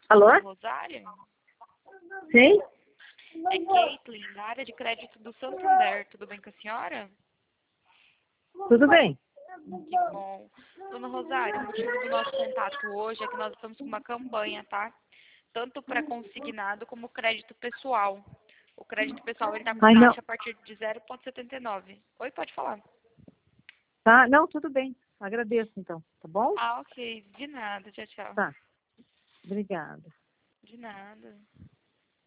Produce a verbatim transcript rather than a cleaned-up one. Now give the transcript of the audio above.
Alô? Rosário? Sim? É Caitlin, da área de crédito do Santander. Tudo bem com a senhora? Tudo bem? Que bom. Dona Rosário, o motivo do nosso contato hoje é que nós estamos com uma campanha, tá? Tanto para consignado como crédito pessoal. O crédito pessoal ele tá com Ai, não. taxa a partir de zero vírgula setenta e nove. Oi, pode falar. Tá? Não, tudo bem. Agradeço, então. Tá bom? Ah, ok. De nada. Tchau, tchau. Tá. Obrigada. De nada.